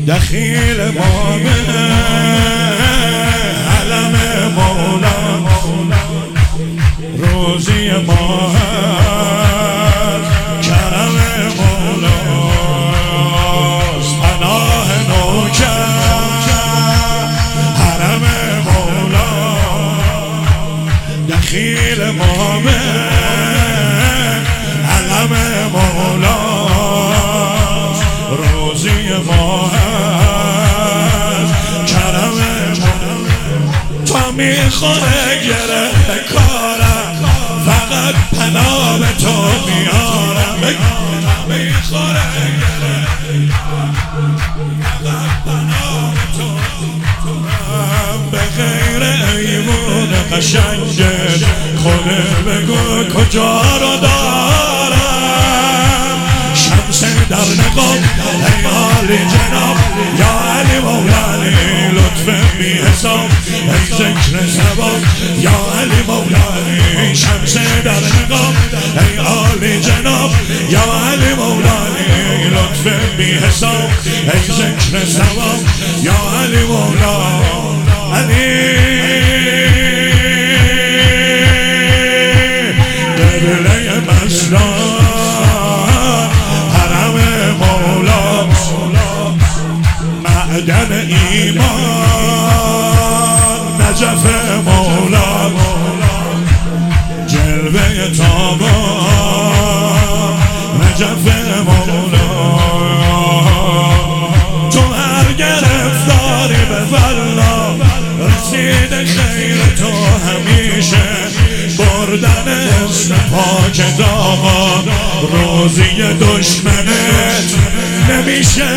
دخیل امام علم مولا روزی ما کرم مولاست پناه نوکر حرم مولا دخیل امام علم مولاست روزی ما کرم تا میخوره گره کارم فقط پناه به تو میارم میخوره گره فقط پناه به تو به غیر ایمون قشنگت خونه بگو کجا رو دارم شمس در نقاب ای عالی جناب یا علی مولانا لطف بی حساب ای ذکر ثواب یا علی مولانا شمس در نقاب ای عالی جناب یا علی مولانا لطف بی حساب ای ذکر ثواب یا علی مولانا علی قبله مسلم معدن ایمان نجف مولا جلوه تابا نجف مولا تو هر گرفتاری به والله رسید خیر تو همیشه بردن اسم پاک داغا روزی دشمنت نمیشه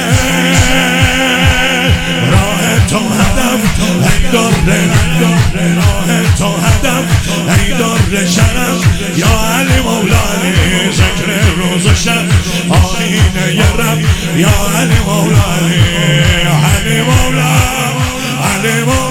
راه تو هدف ای داره راه تو هدف ای داره شرف یا علی مولانا ذکر روز و شب آینه ی رب یا علی مولانا علی مولانا علی مولانا